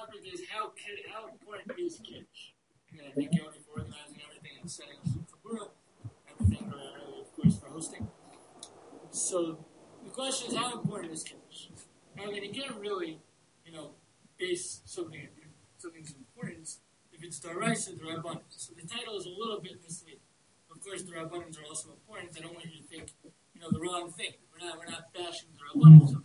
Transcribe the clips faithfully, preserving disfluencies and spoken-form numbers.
topic is how kid, how important is Kiddush? And I thank you for organizing everything and setting up Chabura, and thank you, of course, for hosting. So the question is, how important is Kiddush? Now, I mean, you can't really, you know, base something something's importance if it's Daraisa, the Rabbanim. So the title is a little bit misleading. Of course, the Rabbanim are also important. I don't want you to think, you know, the wrong thing. We're not, we're not bashing the Rabbanim.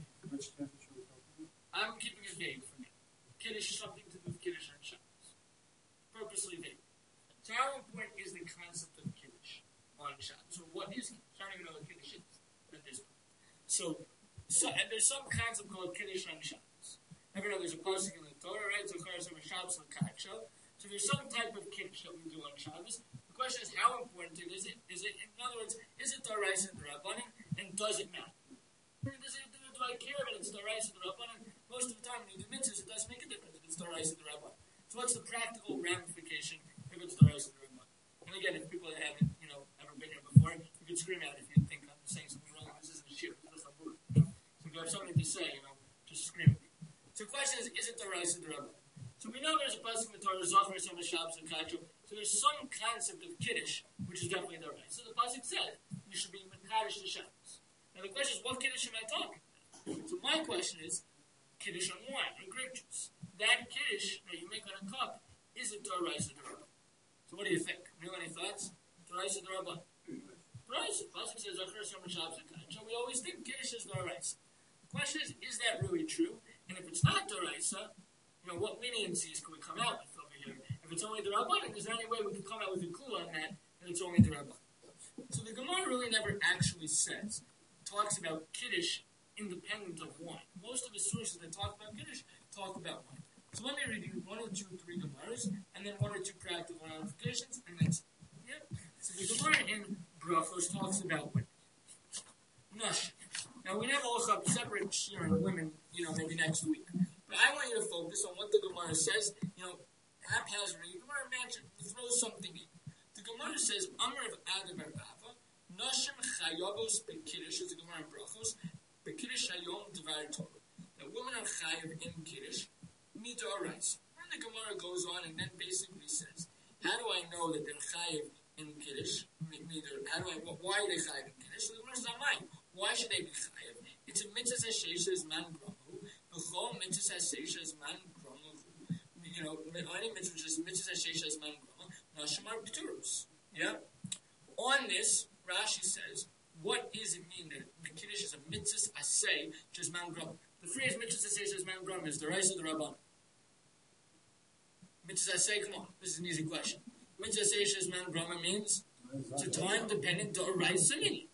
I'm keeping it vague for now. Kiddush is something to do with Kiddush on Shabbos. Purposely vague. So how important is the concept of Kiddush on Shabbos? So what is Kiddush? I don't even know what Kiddush is at this point. So, so and there's some concept called Kiddush on Shabbos. Every know there's a pasuk in the Torah, right? So Shabbos l'kadsho. So there's some type of Kiddush that we do on Shabbos. The question is, how important is it? Is it, in other words, is it Daraisa and the Rabbanim, and does it matter? Does it, do, do I care if it's Daraisa and the Rabbanim? Most of the time, when you do mitzvahs, it doesn't make a difference if it's Daraisa and the Rabbanim. So what's the practical ramification if it's Daraisa and the Rabbanim? And again, if people that haven't, you know, ever been here before, you can scream out if you think I'm saying something wrong. This isn't a shir, this is a chabur. You know? So if you have something to say, you know, just scream at me. So the question is, is it Daraisa and the Rabbanim? So we know there's a pasuk in the Torah, Zachar Yisrael Shabbos l'kadsho. So there's some concept of Kiddush, which is definitely Daraisa. So the pasuk said, you should be Mekadosh to Shabbos. Now the question is, what Kiddush am I talking about? So my question is, Kiddush on wine, on grape juice. That Kiddush that you make on a cup, is it Daraisa D'Rabbanan? So what do you think? You know any thoughts? Daraisa D'Rabbanan. Daraisa. Pasuk says, Zachar Yisrael Shabbos l'kadsho. We always think Kiddush is Daraisa. The question is, is that really true? And if it's not Daraisa, you know, what leniencies can we come out with over here? If it's only D'Rabbanan, is there any way we can come out with a clue on that, and it's only D'Rabbanan? So the Gemara really never actually says, talks about Kiddush independent of wine. Most of the sources that talk about Kiddush talk about wine. So let me read you one or two, three Gemaras, and then one or two practical ramifications, and that's it. Yeah. So the Gemara in Brachos talks about women. Nush. Now we have also a separate share on women, you know, maybe next week. But I want you to focus on what the Gemara says, you know, haphazardly. The Gemara imagine, throw something in. The Gemara says, Amr of Adam Rava, Nashim Chayavos Bekiddush, is the Gemara in Brachos, Bekiddush Hayom Dvar Torah. That women are Chayav in Kiddush, Midoraisa. And the Gemara goes on and then basically says, how do I know that they're Chayav in Kiddush? How do I, why are they Chayav in Kiddush? So the Gemara says, not mine. Why should they be Chayav? It's a mitzvah Sheshes Man Gramu. B'chol mitzvah Sheshes Man Gramu. You know, any mitzvah which is mitzvah Sheshes Man Gramu. Nashimar P'turus. Yeah? On this, Rashi says, what does it mean that the Kiddush is a mitzvah asay, which is Man Gramu? The phrase mitzvah asay says Man Gramu is the Daraisa of the Rabbanim. Mitzvah asay, come on, this is an easy question. Mitzvah asay says Man Gramu means it's a time-dependent Daraisa meaning.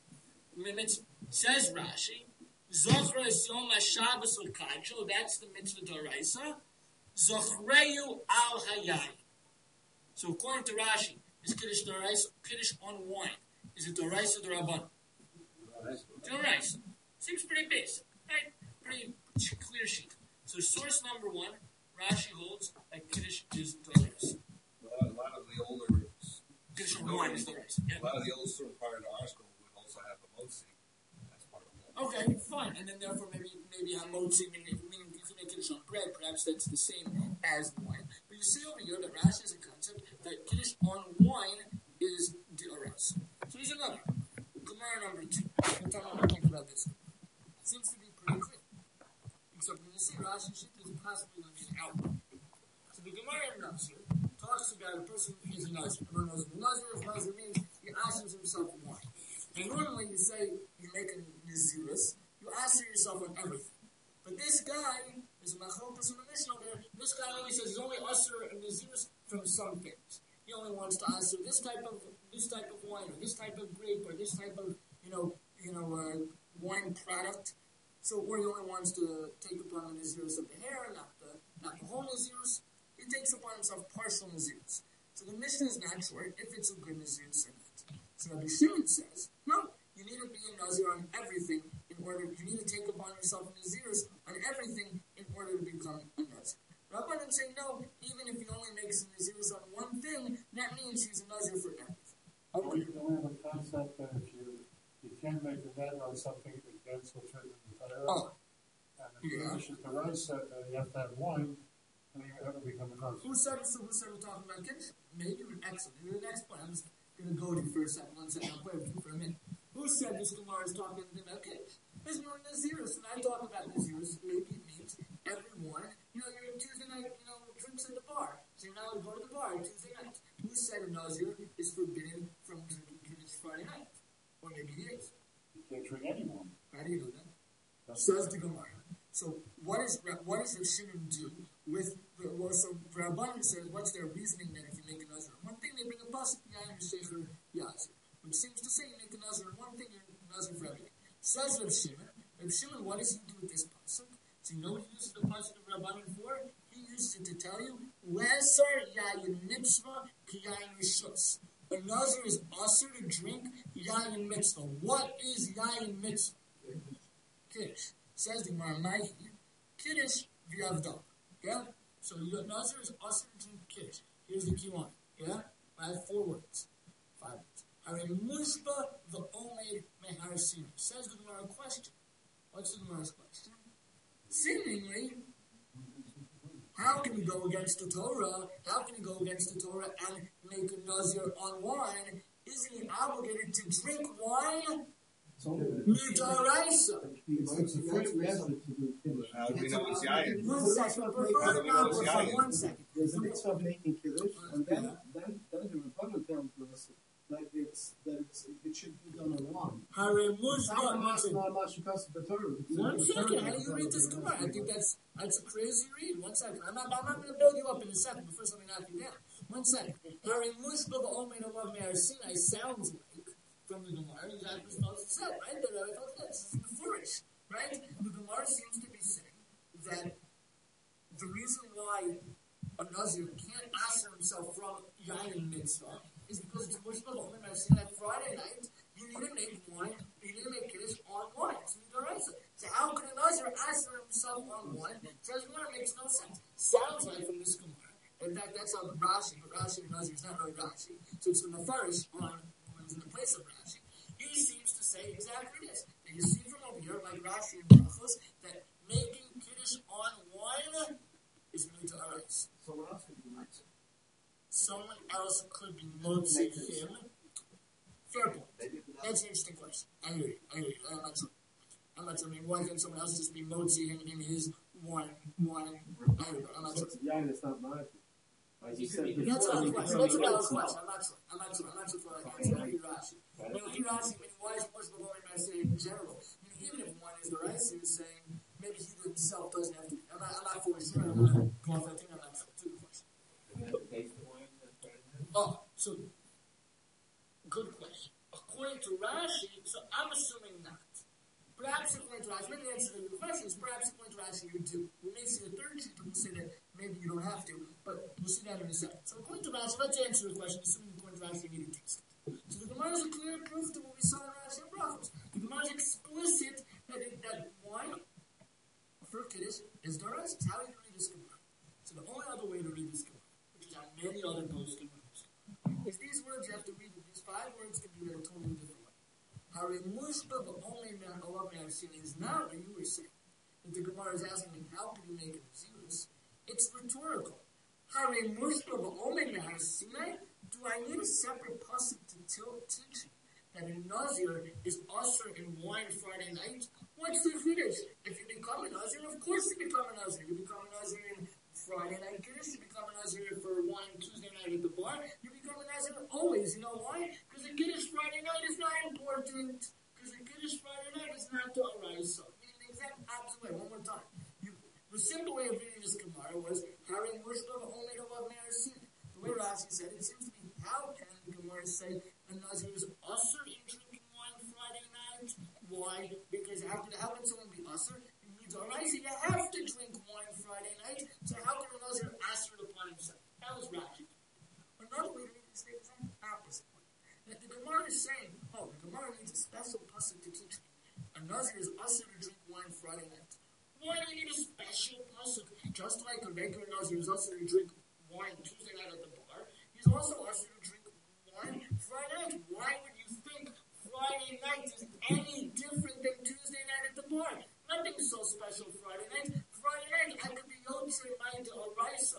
Says Rashi, Zochra is Yom HaShabbos l'kadsho, that's the mitzvah Daraisa. Zochreyu al hayai. So according to Rashi, is Kiddush Daraisa, Kiddush on wine, is it Daraisa or Rabbanan? Daraisa. Seems pretty basic, right? Pretty clear sheet. So source number one, Rashi holds that Kiddush is Daraisa. A lot of the older Kiddush on wine is Daraisa. Yeah. A lot of the old sort of prior to our school would also have a motzi. That's part of it. Okay, fine. And then therefore maybe maybe hamotzi, meaning, meaning you can make Kiddush on bread, perhaps that's the same as the wine. But you see over here that Rashi has a concept that Kiddush on wine is Daraisa. So here's another. Gemara number two. I'm talking about, think about this. It seems to be pretty clear. Except when you see Rashi, there's possibly going to be an outline. So the Gemara in Nazir talks about a person who is a Nazir. Everyone knows what a Nazir is. Nazir means he asks himself wine. And normally you say you make a Nazirus, you ask yourself on everything. But this guy, there's a Machokas in the Mishnah over there, this guy only says he's only Asr and Nazirus from some things. He only wants to answer this type of this type of wine, or this type of grape, or this type of you know you know uh, wine product. So, or he only wants to take upon the nazirus of the hair, not the not the whole nazirus. He takes upon himself partial nazirus. So the Mishnah is not sure if it's a good nazirus or not. So Rabbi Shimon says, no, you need to be a nazir on everything in order. You need to take upon yourself a nazirus on everything in order to become a nazir. Rabbanan say no, even if he only makes a nazirus on one thing, that means he's a nazir for everything. Okay. Don't we have a concept that if you you can't make a net on something against what's written in the Torah, oh. and if you wish it to rice, uh, you have to have wine, and you ever become a Nazir. Who said so? Who said we're talking about Kiddush? Maybe you're excellent. You're the next point. I'm just going to go to you for a second. One second. I'll play with you for a minute. Who said this Gemara is talking about Kiddush? There's no Nazirus. When I talk about Nazirus, maybe it means everyone. You know, you're Tuesday night, you know, drinks at the bar. So you're not allowed to go to the bar Tuesday night. Who said a Nazir is forbidden from drinking Kiddush Friday night? Or maybe he is. You can't drink anyone. How do you know that? Says the Gemara. So what is what does Rav Shimon do with the well, so Rabbanan says what's their reasoning then if you make a nazir? One thing they bring a pasuk Yain Shecher Yazir, which seems to say you make a nazir one thing you're nazir for everything. Says Rav Shimon. Rav Shimon, what does he do with this pasuk? Do you know what he uses the pasuk of Rabbanan for? He uses it to tell you Lesser Yain Mitzvah Ki Yain Rishos. A nazir is also to drink Yain Mitzvah. What is Yain Mitzvah? Kiddush. Says the Gemara, Kiddush v'avdah. Yeah? So your Nazir is also to drink Kiddush. Here's the key one. Yeah? I have four words. Five words. Hare mushba v'omed mehar sinu. Says the Gemara question. What's the Gemara's question? Seemingly, how can we go against the Torah? How can we go against the Torah and make a Nazir on wine? Isn't he obligated to drink wine? Midaraisa. How do we know it's Yayin? One second. Prefer not prefer one second. There's a mitzvah of making kiddush, and then then then the Rabbanan tells us that it's that it's, it should be done on wine. Hare mushba. Not much because of the Torah. One second. How do you read this Gemara? I think that's that's a crazy read. One second. I'm not I'm not going to build you up in a second. But first, let me knock you down. One second. Hare mushba v'omed alav me'ar Sinai sounds like from the Gemara exactly as Moses said, right? That I thought this is the flourish, right? The Gemara seems to be saying that the reason why a Nazir can't answer himself from Yain Mitzvah is because it's Mushba B'Omer. I've seen that Friday night, you need to make wine, you need to make Kiddush on wine. It's Midaraisa. So how can a Nazir answer himself on wine? So this Gemara makes no sense. Sounds like from this Gemara. In fact, that's how Rashi, but Rashi and Nazir is not really Rashi. So it's the Mefarish on in the place of Rashi. He seems to say exactly this. And you see from over here, like Rashi and Brachos, that making Kiddush on wine is Midaraisa. Someone else could be motzi. Someone else could be motzi him. Fair point. That's an interesting question. I hear you. I hear you. I'm not sure. I'm not sure. I mean, why can't someone else just be motzi him in his wine? Wine. I hear you. I'm not sure. Yain is not motzi. Like you said, that's a valid question. That's a valid question. I'm not sure. I'm not sure. I'm not sure for like answer. I hear Rashi. I hear Rashi. I mean, why is Moshe B'Omer say in general? I mean, even if one is the right, he was saying maybe he himself doesn't have to. I'm not. I'm not fully sure. I'm not confident. I'm not sure. To the question. Oh, so good question. According to Rashi, so I'm assuming not. Perhaps according to Rashi, maybe the answer to the question is perhaps according to Rashi you do. We may see the third sheet who will say that maybe you don't have to, but we'll see that in a second. So according to Rashi, let's answer the question, assuming according to Rashi you need a text. So the Gemara is a clear proof to what we saw in Rashi and Brachos. The Gemara is explicit that, it, that wine for Kiddush is Doros. How do you read this Gemara? So the only other way to read this Gemara, which is on many other posts in Gemara, is these words you have to read. These five words can be read a totally different way. Hare mushba v'omed alav me'ar Sinai is not what you were saying. That the Gemara is asking me, how can you make it Nazirus? It's rhetorical. Hare mushba v'omed me'ar Sinai. Do I need a separate pasuk to teach that a Nazir is usher in wine Friday night? What's the Kiddush? If you become a Nazir, of course you become a Nazir. You become a Nazir in Friday night Kiddush. You become a Nazir for wine Tuesday night at the bar. You become a Nazir always. You know why? Because the Kiddush Friday night is not important. Because the Kiddush Friday night is not to arise. So, meaning the exact opposite way. One more time. You, the simple way of reading this Gemara was Hare mushba v'omed alav me'ar Sinai. The way Rashi said it, it seems to be how can the Gemara say a Nazir is usher in drinking wine Friday night? Why? Because how can, how can someone be usher? It means alright, so you have to drink wine Friday night. So how can a Nazir usher it upon himself? That was Rashi. Another way to read this thing is the opposite one. That the Gemara is saying, oh, the Gemara needs a special pasuk to teach me. A Nazir is usher to drink wine Friday night. Why do you need a special pasuk? Just like a regular Nazir is usher to drink wine Tuesday night at the bar, he's also usher to drink wine Friday night. Why would you think Friday night is any different than Tuesday night at the bar? Nothing so special Friday night. Friday night, I could be Yotze Mind to Arise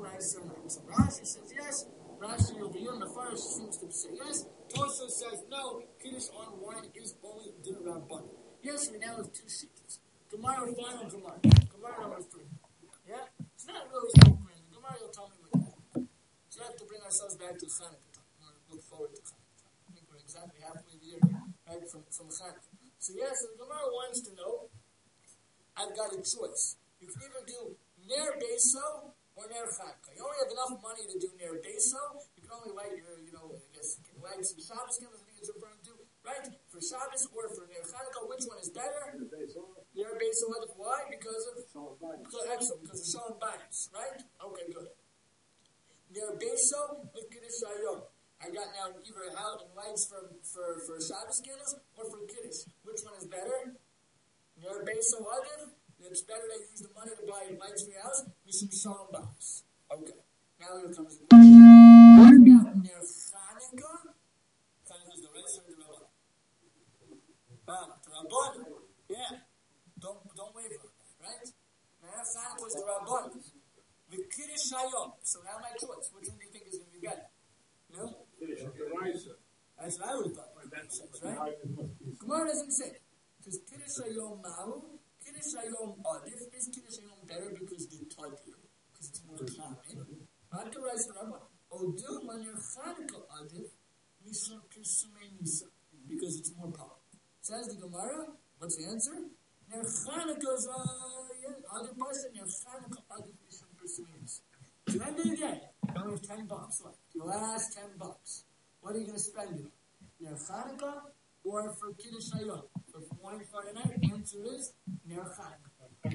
Raisa Raisa. Rashi says yes. Rashi over here in the first seems to say yes. Tosa says no. Kiddush on wine is only the Rabban. Yes, we now have two sheets. Gemara, final Gemara. Gemara number three. Yeah? It's not really so crazy. Gemara will tell me what you think. So we have to bring ourselves back to Chanukah time. We want to look forward to Chanukah time. I think we're exactly halfway there, right, from, from Chanukah. So yes, the Gemara wants to know, I've got a choice. You can either do Ner Beso or Ner Chanukah. You only have enough money to do Ner Beso. You can only light your, you know, I guess, you can light some Shabbos candles, I think it's referring to, right? For Shabbos or for Ner Chanukah, which one is better? Ner Beso. Why? Because of, because, excellent, because of Shalom Bayis, right? Okay, good. Ner Beso with Kiddush Hayom. I got now either out and lights for, for, for Shabbos candles or for Kiddush. Which one is better? Ner Beso Adif. It's better to use the money to buy lights for your house. Mishum Shalom Bayis. Okay. Now here comes the question. What about Ner Chanukah? Chanukah is the right side of the Rabban. Ah, the Rabban. Yeah. Don't don't waver, right? Ner Chanukah is the Rabban. The Kiddush Hayom. So now my choice. Which one do you think is going to be better? No? That's what I would have thought. That says, right? Gemara doesn't say. Because Kiddush Hayom Mahu, Kiddush Hayom Adif, is Kiddush Hayom better because the Tadir, because it's more common. Not the rest of the Rabban. Odu Manir Chanukah Adif, Mishum Kisumei Nisa, because it's more powerful. Says the Gemara, what's the answer? Ner Chanukah is uh, other person, Ner Chanukah Adif, Mishum Kisumei Nisa. So end of the day, you only have ten bucks left. Your last ten bucks. What are you going to spend it on? Ner Chanukah or for Kiddush Hayom? For morning Friday night, the answer is Ner Chanukah.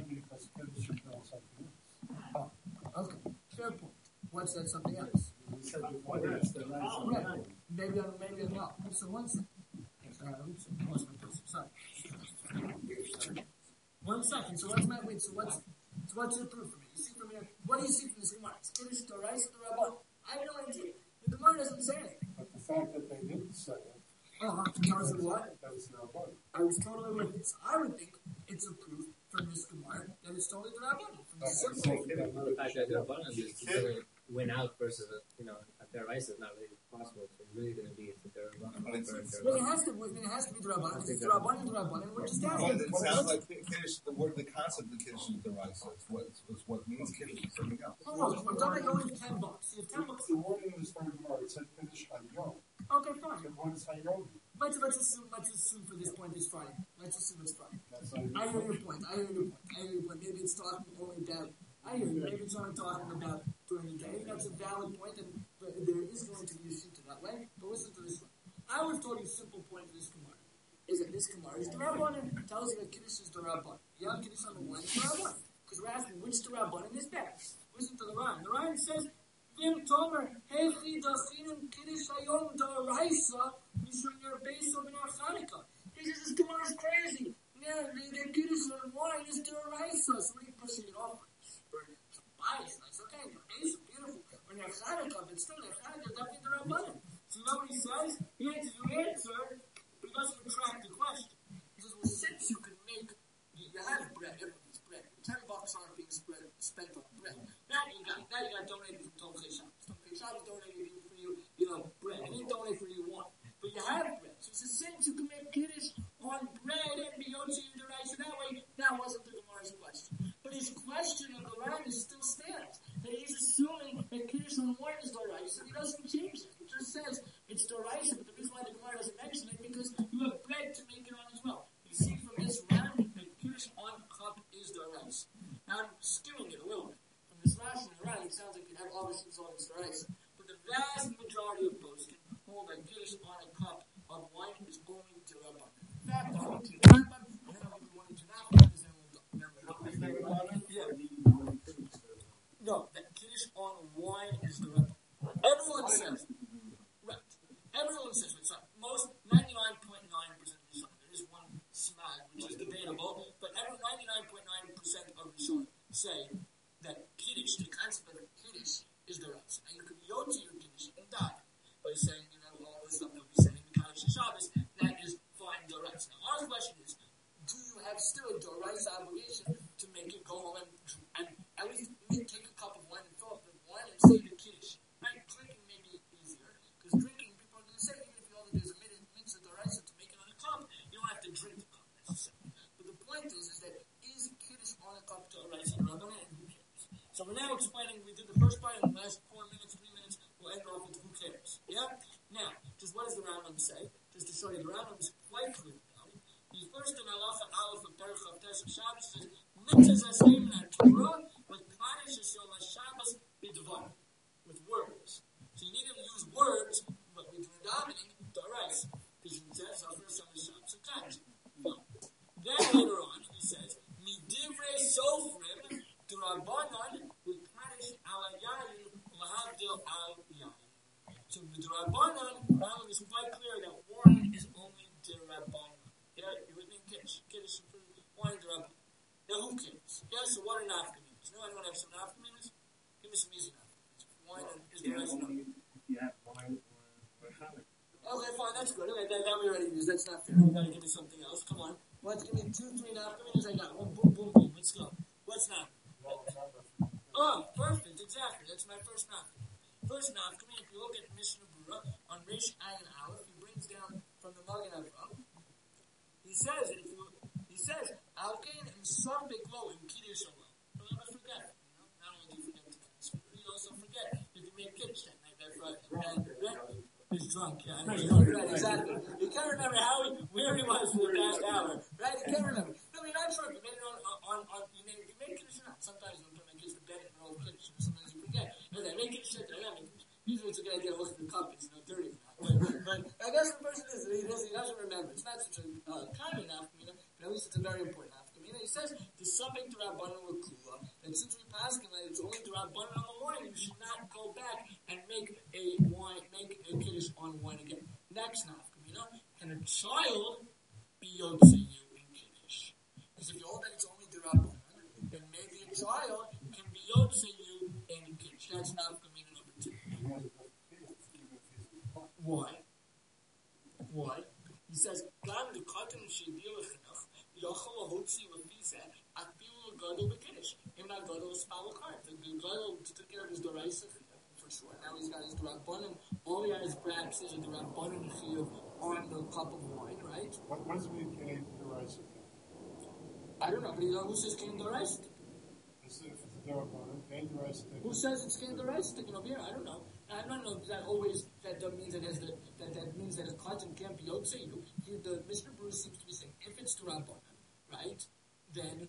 Oh, okay. Fair point. What's that something else? Right. Maybe I'm, maybe I'm not. So one second. Uh, oops, I lost my place. Sorry. One second. So what's my, wait, so what's, so what's your proof for me? You see from here, what do you see from this Gemara? It's Kiddush Dorais the Rabban. I have no idea. The Gemara doesn't say anything. But the fact that they didn't say it, oh, tells you what? that's their body. I was totally with it. So I would think it's a proof from this Gemara that it's totally the Rabban. From the simple. The fact that the Rabban is going to win out versus, a, you know, a Terais is not really possible. So it's really going to be it's a Rabban. Well, it has to. It has to be the Rabban. It's the Rabban and the Rabban, and we're just down. Well, it sounds like Kiddush. The word, the concept of Kiddush is the right. So it's what it's what means Kiddush is something else. Oh, no, we're talking about only ten bucks. You have ten bucks. The wording in this third Gemara, it said Kiddush Hayom. Okay, fine. So what is Hayom? Let's let's assume let's assume for this point it's Friday. Let's assume it's Friday. That's not I hear your point. I hear your point. I hear your point. Maybe it's talking only about. I hear you. Maybe it's only talking about during the day. That's a valid point, and there is going to be a sheet that way. But listen to this one. I would have told you a simple point of this Gemara is that this Gemara is the Rabbanan. It tells you that Kiddush is the Rabban. You have Kiddush on the one, the Rabban. Because we're asking which the Rabbanan is better. Listen to the Ryan. The Ryan says, Vim Tomer, Hechi Dachinim Kiddush Hayom Da'araisa, Mishum Yer Beso B'Ner Chanukah. He says this Gemara is crazy. Yeah, the Kiddush on wine is Da'araisa. So what are you pushing it off? Bias. It's okay. The Beso, beautiful. When you're Chanukah, but still, the Chanukah is definitely the Rabbanan. So you know what he says? He answers your answer, but he doesn't retract the question. He says, well, since you can make, you, you have bread, everything's bread. Ten bucks aren't being spread, spent on bread. Now you got, now you got donated from Tomchei Shabbos. Tomchei Shabbos donated for you, you know, bread. And he donated for you one. But you have bread. So he says, since you can make Kiddush on bread and be Yotzi in the right, so that way, that wasn't the Gemara's question. But his question of the Ram still stands. That he's assuming that Kiddush on wine is the right, so he doesn't change it. He just says it's the right, but the reason why the Gemara doesn't mention it because you have bread to make it on as well. You see from this Ram that Kiddush on cup is the right. Now I'm skewing it a little bit. From this Rashi and Ram, it sounds like you have all this on the right. But the vast majority of those can hold that Kiddush on a cup of wine is only to Rabban. In fact, I'll get to the Rabban, and then I'll get one into that one, and then we'll go. Yeah. No, that Kiddush on wine is the Rabban. Everyone says, right. Everyone says, it's like most, ninety-nine point nine percent of Rishonim. There is one smag, which is debatable, but every ninety-nine point nine percent of Rishonim say that Kiddush, the concept of Kiddush, is the right. And you can yotzi your Kiddush and die by saying, you know, all the stuff that we say in the Kaddish Shabbos, that is fine, the right. Now, our question is, do you have still a Dorais obligation to make it go home and, and at least take a cup of wine and fill up the wine So we're now explaining, we did the first part in the last four minutes, three minutes, we'll end off with who cares. Yeah? Now, just what does the Rambam say? Just to show you, the Rambam is quite clear about it. He's first in Halacha Aleph of Derech of Tesach Shabbos, says, Mitzvahs Hashem in our Torah, with Kaddish Yom HaShabbos b'dvar, with words. So you need to use words, but with davening, Dorais, because he says, I'll first on the Shabbos and Kaddish. No. Then later on, he says, Midivrei Sofrim, D'Rabbanan, with Kaddish ala Yayin, Lahavdil al Yayin. So the D'Rabbanan, Rambam is quite clear that wine is only D'Rabbanan. Yeah, you with me? Kiddush. Kiddush for wine D'Rabbanan. Now who cares? Yeah, so what are nafkaminas? You know anyone have some nafkaminas? Give me some easy nafkaminas. Wine and is the rest no. If you have wine or Hanukkah. Okay, fine, that's good. Okay, that, that we already used. That's not fair. You gotta give me something else. Come on. Let's give me two, three nafkaminas. I got one. Boom, boom, boom. Let's go. What's nafkamina? Oh, perfect. Exactly. That's my first nafkamina. First nafkamina, if you look at Mishnah Berurah, on Reish Ayin Aleph, he brings down from the Magen Avraham. He says, if you, he says, Alkein and Sarbek Lo in Kiddush Shalom. Don't ever forget. You know? Not only do you forget to Kiddush, you also forget if you make Kiddush that night, that Friday. Right? He's drunk, yeah. I know, right, exactly. You can't remember how he, where he was for the past hour, right? You can't remember. No, you're not sure if you made it on, on, on, you made, you made Kiddush or not. Sometimes you don't put my kids to bed in the middle of Kiddush, sometimes you forget. Okay, make Kiddush that night, make Kiddush. Usually it's a good idea to look at the cup, it's no dirty or not. But, but I guess the person is, he doesn't, he doesn't remember. It's not such a uh, common nafkamina, but at least it's a very important nafkamina. He says, there's something to Rabbanan with Kula, that since we passed him, that it's only to Rabbanan on the morning, you should not go back and make a wine, make a Kiddush on wine again. Next nafkamina, can a child be Yotzeyu in Kiddush? Because if you hold that it's only to Rabbanan, then maybe a child can be Yotzeyu in Kiddush. That's nafkamina number two. Why? Why? He says, "Gam the cotton she'dir lechinach yachol lahotzi lefizeh akbilu gadol b'kiddush. Him not gadol spal cart. The gadol took care of his doraisa for sure. Now he's got his drabanan. All he has perhaps is a drabanan chiyuv on the cup of wine, right? What what does it mean? Can doraisa? I don't know, but you know who says can doraisa? Who says it's can doraisa? You know, here I don't know. I don't know if that always that means that as the that, that means that a cotton can't be yotzeyu. Here the Mishnah Berurah seems to be saying if it's D'Rabbanan, right, then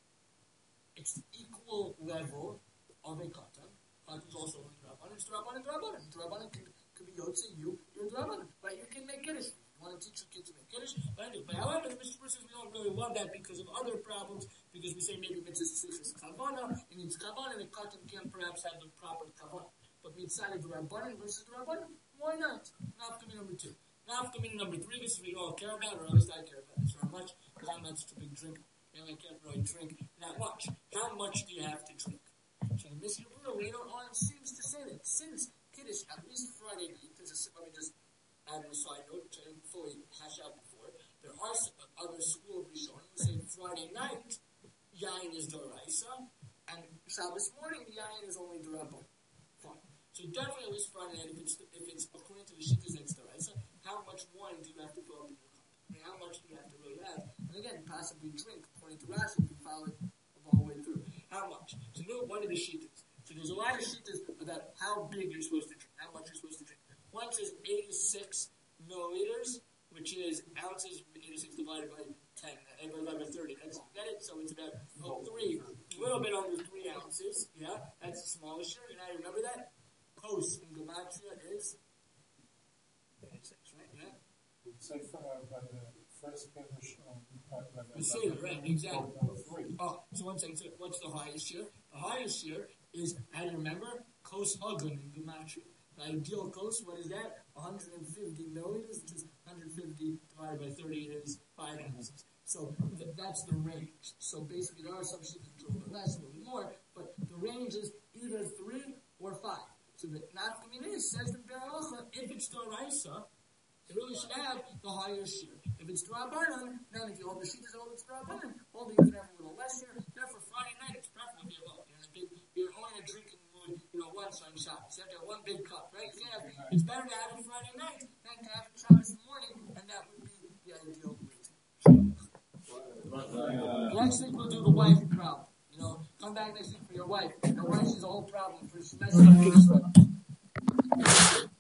it's the equal level of a cotton. Cotton's also only D'Rabbanan. It's D'Rabbanan, D'Rabbanan. D'Rabbanan can, can be yotzeyu. You're D'Rabbanan, right? You can make Kiddush. You want to teach your kids to make Kiddush, but anyway. But however, the Mishnah Berurah says we don't really love that because of other problems. Because we say maybe it's just kavana, it needs kavana, and the cotton can't perhaps have the proper kavana. But we decided the Rabbanan versus the Rabbanan. Why not? Nafkamina number two. Nafkamina number three, this is what we all care about, or at least I care about this very much, because I'm not such a big drinker. You know, I can't really drink that much. How much do you have to drink? So Mishnah Berurah later on seems to say that since Kiddush, at least Friday night, this is, let me just add a side note, which I didn't fully hash out before, there are other school of Rishonim who say Friday night, Yayin is Doraisa, and Shabbos morning, Yayin is only D'Rabbanan. Fine. So definitely at least Friday night, if it's, if it's according to the Shittas next to Raisa, how much wine do you have to fill up in your cup? I mean, how much do you have to really have? And again, possibly drink, according to Rashi, if you follow it all the way through. How much? So know one of the Shittas. So there's a lot of Shittas about how big you're supposed to drink, how much you're supposed to drink. One says eighty-six milliliters, which is ounces, eighty-six divided by ten, divided by thirty. That's, get it? So it's about oh, three, a little bit under three ounces. Yeah, that's the smallest share. You know, remember that? Kos in Gematria is eighty-six, right? Yeah. It's like uh, by the first Kiddush on the Seder, right? Exactly. Oh, so one second. So what's the highest share? The highest share is, how do you remember? Kos Hagun in Gematria. The ideal kos, what is that? one hundred fifty milliliters, which is one hundred fifty divided by thirty is five ounces. So th- that's the range. So basically, there are some sheets that are a little bit less, a little bit more, but the range is either three or five. So the nafkamina says the Beralacha, if it's D'Oraisa, it really should have the higher share. If it's D'Rabbanan, then if you hold the sheet as old, it's D'Rabbanan. Hold it, you can have a little less share. Therefore, Friday night, it's preferable if you have you're in a big, you're only in a drinking mood, you know, once on Shabbos. You have to have one big cup, right? You have, it's better to have it Friday night than to have it Shabbos in the morning, and that would be the ideal way to. Next week we'll do the wife problem. You know, Come back next week for your wife. Your wife, she's a whole problem. She's messing up your stuff.